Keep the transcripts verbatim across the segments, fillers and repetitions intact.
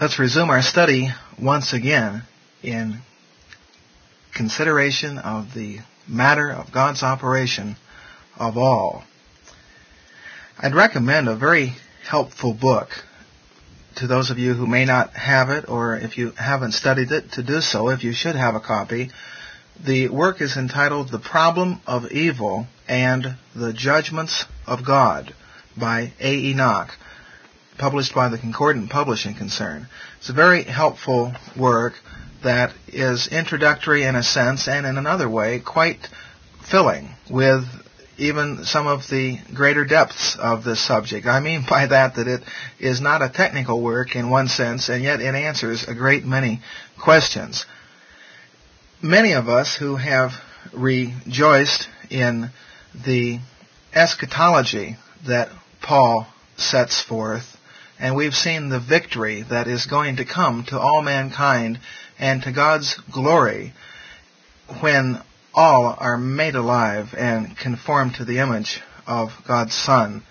Let's resume our study once again in consideration of the matter of God's operation of all. I'd recommend a very helpful book to those of you who may not have it, or if you haven't studied it, to do so, if you should have a copy. The work is entitled The Problem of Evil and the Judgments of God by A. Enoch, published by the Concordant Publishing Concern. It's a very helpful work that is introductory in a sense, and in another way quite filling with even some of the greater depths of this subject. I mean by that that it is not a technical work in one sense, and yet it answers a great many questions. Many of us who have rejoiced in the eschatology that Paul sets forth, and we've seen the victory that is going to come to all mankind and to God's glory when all are made alive and conformed to the image of God's Son.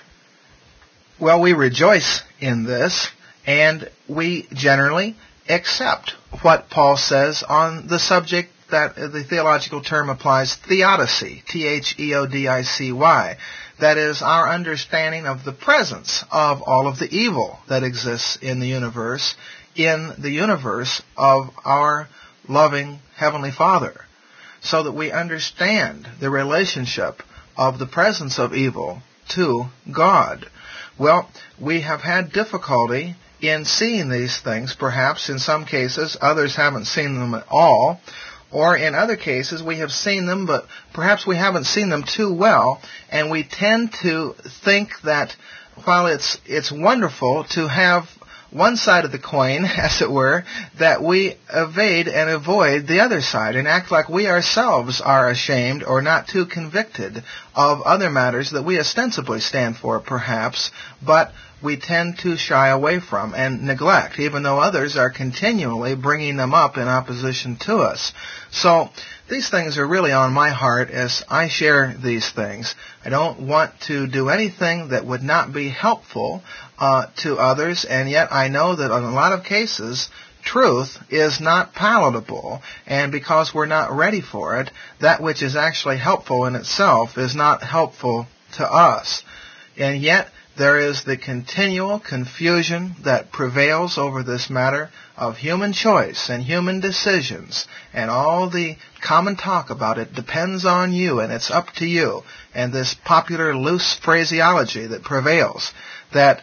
Well, we rejoice in this, and we generally accept what Paul says on the subject that the theological term applies, theodicy, T H E O D I C Y. That is, our understanding of the presence of all of the evil that exists in the universe, in the universe of our loving Heavenly Father, so that we understand the relationship of the presence of evil to God. Well, we have had difficulty in seeing these things, perhaps in some cases. Others haven't seen them at all. Or in other cases, we have seen them, but perhaps we haven't seen them too well, and we tend to think that while it's it's wonderful to have one side of the coin, as it were, that we evade and avoid the other side and act like we ourselves are ashamed or not too convicted of other matters that we ostensibly stand for, perhaps, but we tend to shy away from and neglect, even though others are continually bringing them up in opposition to us. So these things are really on my heart as I share these things. I don't want to do anything that would not be helpful uh, to others, and yet I know that in a lot of cases truth is not palatable, and because we're not ready for it, that which is actually helpful in itself is not helpful to us. And yet there is the continual confusion that prevails over this matter of human choice and human decisions, and all the common talk about it depends on you and it's up to you, and this popular loose phraseology that prevails, that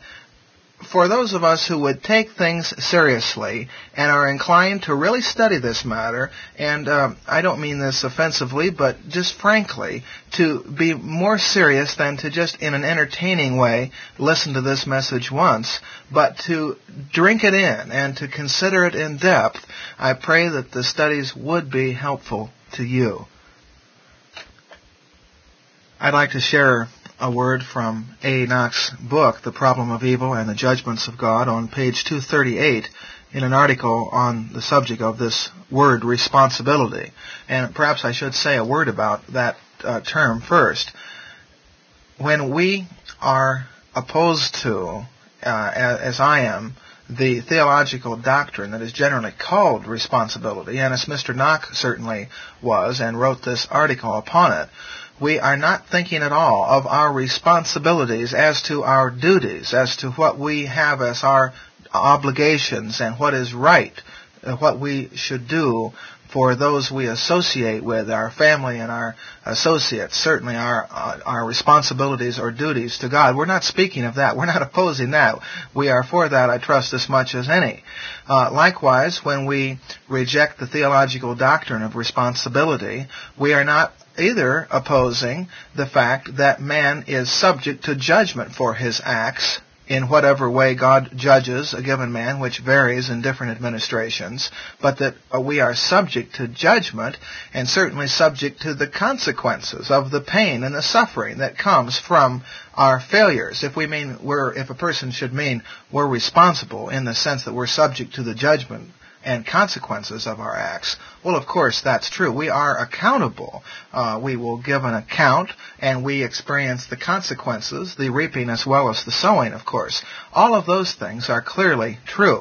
for those of us who would take things seriously and are inclined to really study this matter, and uh, I don't mean this offensively, but just frankly, to be more serious than to just in an entertaining way listen to this message once, but to drink it in and to consider it in depth, I pray that the studies would be helpful to you. I'd like to share a word from A. Enoch's book, The Problem of Evil and the Judgments of God, on page two thirty-eight in an article on the subject of this word responsibility. And perhaps I should say a word about that uh, term first. When we are opposed to, uh, as I am, the theological doctrine that is generally called responsibility, and as Mister Knock certainly was and wrote this article upon it, we are not thinking at all of our responsibilities as to our duties, as to what we have as our obligations and what is right, what we should do for those we associate with, our family and our associates, certainly our uh, our responsibilities or duties to God. We're not speaking of that. We're not opposing that. We are for that, I trust, as much as any. Uh, likewise, when we reject the theological doctrine of responsibility, we are not either opposing the fact that man is subject to judgment for his acts in whatever way God judges a given man, which varies in different administrations, but that we are subject to judgment and certainly subject to the consequences of the pain and the suffering that comes from our failures. If we mean we're, if a person should mean we're responsible in the sense that we're subject to the judgment and consequences of our acts, well, of course, that's true. We are accountable. Uh, we will give an account, and we experience the consequences, the reaping as well as the sowing, of course. All of those things are clearly true.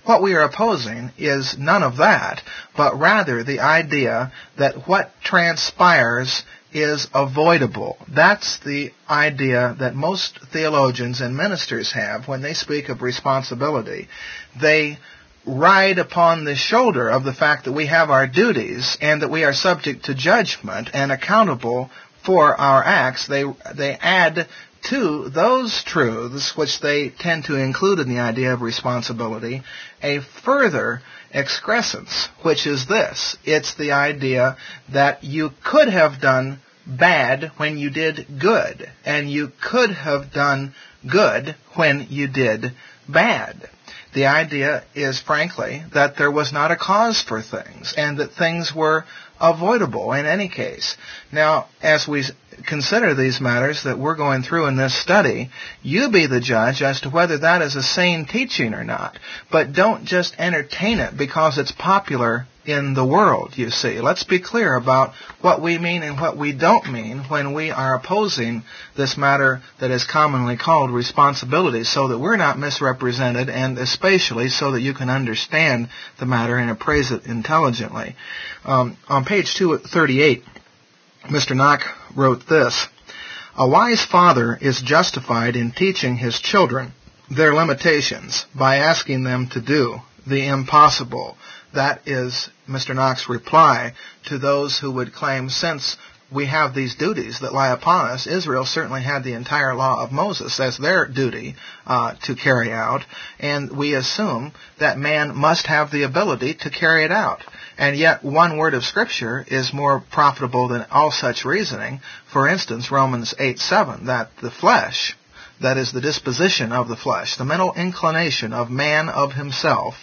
What we are opposing is none of that, but rather the idea that what transpires is avoidable. That's the idea that most theologians and ministers have when they speak of responsibility. They ride upon the shoulder of the fact that we have our duties and that we are subject to judgment and accountable for our acts. They they add to those truths, which they tend to include in the idea of responsibility, a further excrescence, which is this. It's the idea that you could have done bad when you did good, and you could have done good when you did bad. The idea is, frankly, that there was not a cause for things, and that things were avoidable in any case. Now, as we consider these matters that we're going through in this study, you be the judge as to whether that is a sane teaching or not. But don't just entertain it because it's popular in the world, you see. Let's be clear about what we mean and what we don't mean when we are opposing this matter that is commonly called responsibility, so that we're not misrepresented, and especially so that you can understand the matter and appraise it intelligently. Um, on page two thirty-eight, Mister Knock wrote this: "A wise father is justified in teaching his children their limitations by asking them to do the impossible." That is Mister Knox's reply to those who would claim, since we have these duties that lie upon us, Israel certainly had the entire law of Moses as their duty uh, to carry out, and we assume that man must have the ability to carry it out. And yet one word of Scripture is more profitable than all such reasoning. For instance, Romans eight seven, that the flesh, that is the disposition of the flesh, the mental inclination of man of himself,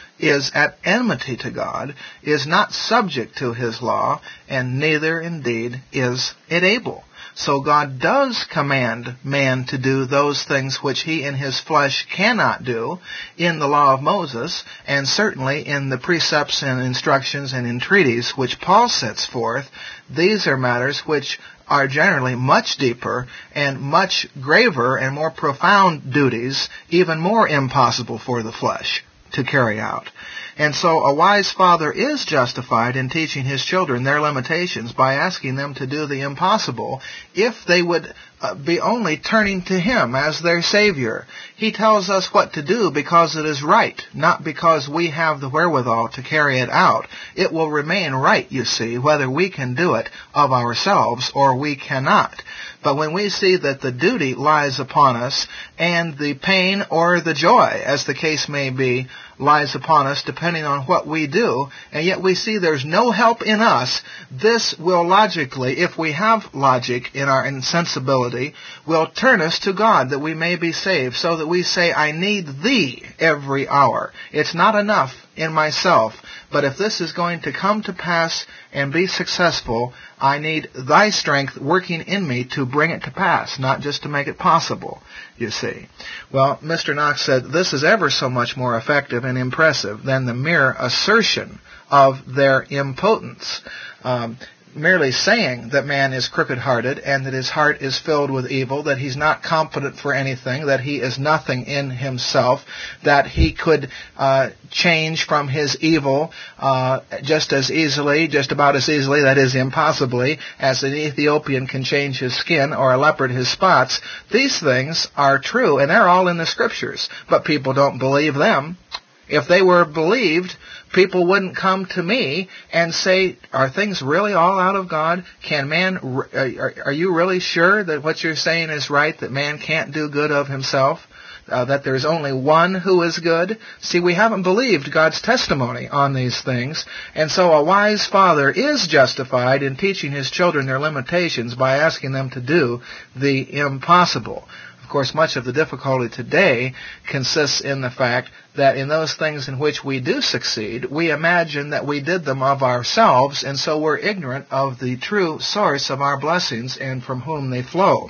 is at enmity to God, is not subject to His law, and neither indeed is it able. So God does command man to do those things which he in his flesh cannot do in the law of Moses, and certainly in the precepts and instructions and entreaties which Paul sets forth. These are matters which are generally much deeper and much graver and more profound duties, even more impossible for the flesh to carry out. And so a wise father is justified in teaching his children their limitations by asking them to do the impossible if they would uh, be only turning to Him as their Savior. He tells us what to do because it is right, not because we have the wherewithal to carry it out. It will remain right, you see, whether we can do it of ourselves or we cannot. But when we see that the duty lies upon us, and the pain or the joy, as the case may be, lies upon us depending on what we do, and yet we see there's no help in us, this will logically, if we have logic in our insensibility, will turn us to God that we may be saved, so that we say, I need Thee every hour. It's not enough in myself, but if this is going to come to pass and be successful, I need Thy strength working in me to bring it to pass, not just to make it possible, you see. Well, Mister Knox said this is ever so much more effective and impressive than the mere assertion of their impotence. Um, merely saying that man is crooked-hearted and that his heart is filled with evil, that he's not competent for anything, that he is nothing in himself, that he could uh, change from his evil uh, just as easily, just about as easily, that is impossibly, as an Ethiopian can change his skin or a leopard his spots. These things are true, and they're all in the Scriptures, but people don't believe them. If they were believed, people wouldn't come to me and say, are things really all out of God? Can man, are, are you really sure that what you're saying is right, that man can't do good of himself? Uh, that there's only one who is good? See, we haven't believed God's testimony on these things, and so a wise father is justified in teaching his children their limitations by asking them to do the impossible. Of course, much of the difficulty today consists in the fact that in those things in which we do succeed, we imagine that we did them of ourselves, and so we're ignorant of the true source of our blessings and from whom they flow.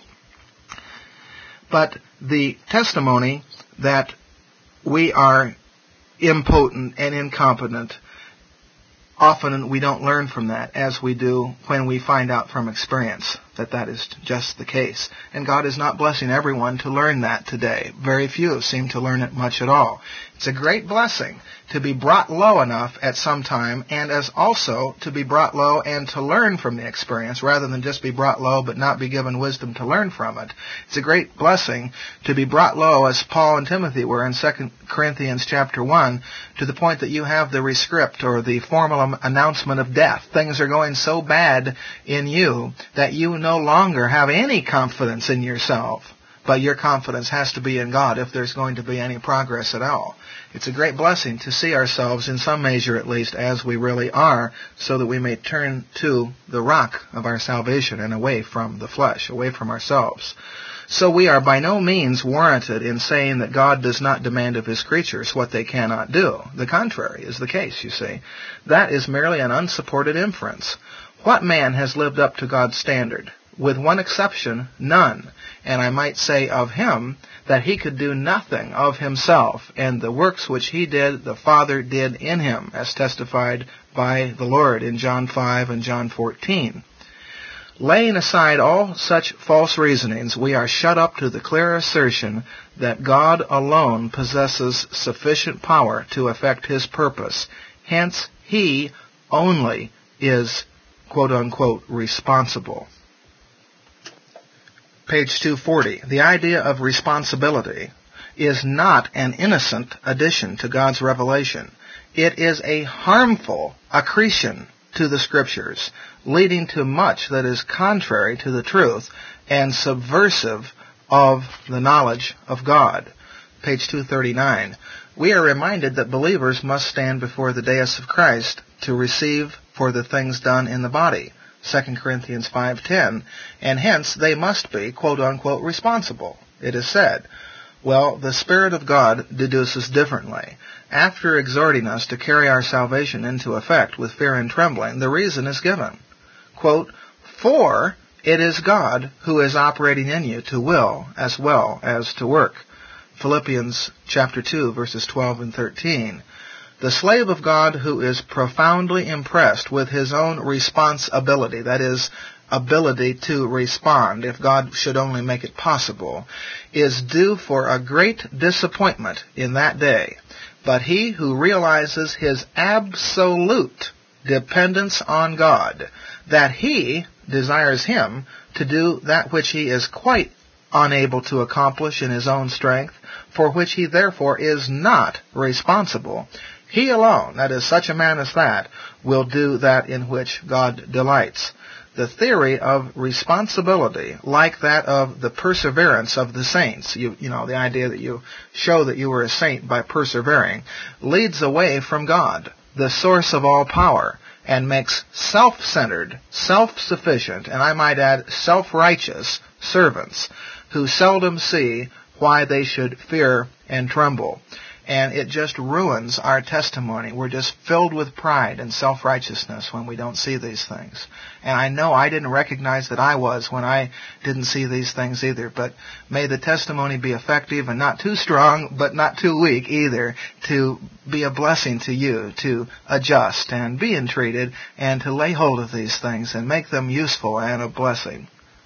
But the testimony that we are impotent and incompetent, often we don't learn from that as we do when we find out from experience. that that is just the case. And God is not blessing everyone to learn that today. Very few seem to learn it much at all. It's a great blessing to be brought low enough at some time, and as also to be brought low and to learn from the experience rather than just be brought low but not be given wisdom to learn from it. It's a great blessing to be brought low as Paul and Timothy were in Second Corinthians chapter one, to the point that you have the rescript or the formal announcement of death. Things are going so bad in you that you no longer have any confidence in yourself, but your confidence has to be in God if there's going to be any progress at all. It's a great blessing to see ourselves, in some measure at least, as we really are, so that we may turn to the rock of our salvation and away from the flesh, away from ourselves. So we are by no means warranted in saying that God does not demand of His creatures what they cannot do. The contrary is the case, you see. That is merely an unsupported inference. What man has lived up to God's standard? With one exception, none. And I might say of him that he could do nothing of himself, and the works which he did, the Father did in him, as testified by the Lord in John five and John fourteen. Laying aside all such false reasonings, we are shut up to the clear assertion that God alone possesses sufficient power to effect His purpose. Hence, He only is, quote-unquote, responsible. Page two forty. The idea of responsibility is not an innocent addition to God's revelation. It is a harmful accretion to the Scriptures, leading to much that is contrary to the truth and subversive of the knowledge of God. Page two thirty-nine. We are reminded that believers must stand before the dais of Christ to receive for the things done in the body, Second Corinthians five ten, and hence they must be, quote-unquote, responsible. It is said, well, the Spirit of God deduces differently. After exhorting us to carry our salvation into effect with fear and trembling, the reason is given. Quote, for it is God who is operating in you to will as well as to work. Philippians chapter two, verses twelve and thirteen. The slave of God who is profoundly impressed with his own responsibility, that is, ability to respond, if God should only make it possible, is due for a great disappointment in that day. But he who realizes his absolute dependence on God, that He desires him to do that which he is quite unable to accomplish in his own strength, for which he therefore is not responsible, he alone, that is, such a man as that, will do that in which God delights. The theory of responsibility, like that of the perseverance of the saints, you, you know, the idea that you show that you were a saint by persevering, leads away from God, the source of all power, and makes self-centered, self-sufficient, and I might add self-righteous servants who seldom see why they should fear and tremble. And it just ruins our testimony. We're just filled with pride and self-righteousness when we don't see these things. And I know I didn't recognize that I was when I didn't see these things either. But may the testimony be effective and not too strong, but not too weak either, to be a blessing to you, to adjust and be entreated and to lay hold of these things and make them useful and a blessing.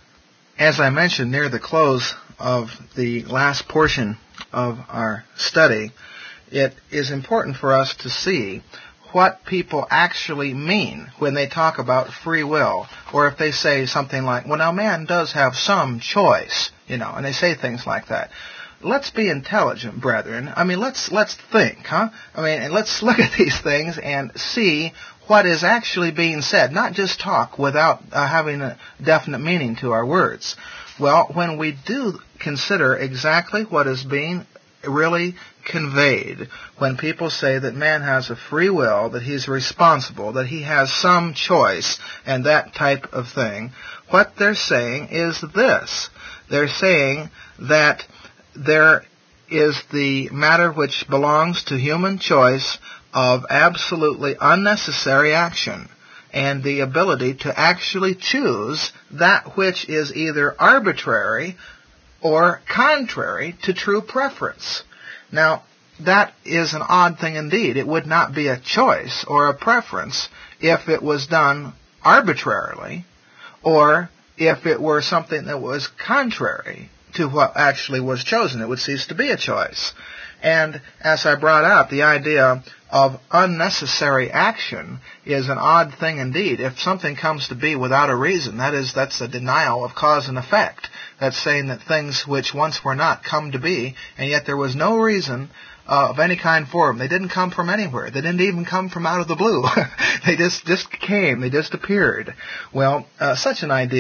As I mentioned near the close of the last portion of our study, it is important for us to see what people actually mean when they talk about free will, or if they say something like, well, now man does have some choice, you know, and they say things like that. Let's be intelligent, brethren. I mean, let's let's think, huh? I mean, and let's look at these things and see what is actually being said, not just talk without uh, having a definite meaning to our words. Well, when we do consider exactly what is being really conveyed, when people say that man has a free will, that he's responsible, that he has some choice, and that type of thing, what they're saying is this. They're saying that there is the matter which belongs to human choice of absolutely unnecessary action, and the ability to actually choose that which is either arbitrary or contrary to true preference. Now, that is an odd thing indeed. It would not be a choice or a preference if it was done arbitrarily or if it were something that was contrary to what actually was chosen. It would cease to be a choice. And as I brought out, the idea of unnecessary action is an odd thing indeed. If something comes to be without a reason, that is, that's a denial of cause and effect. That's saying that things which once were not come to be, and yet there was no reason uh, of any kind for them. They didn't come from anywhere. They didn't even come from out of the blue. They just, just came. They just appeared. Well, uh, such an idea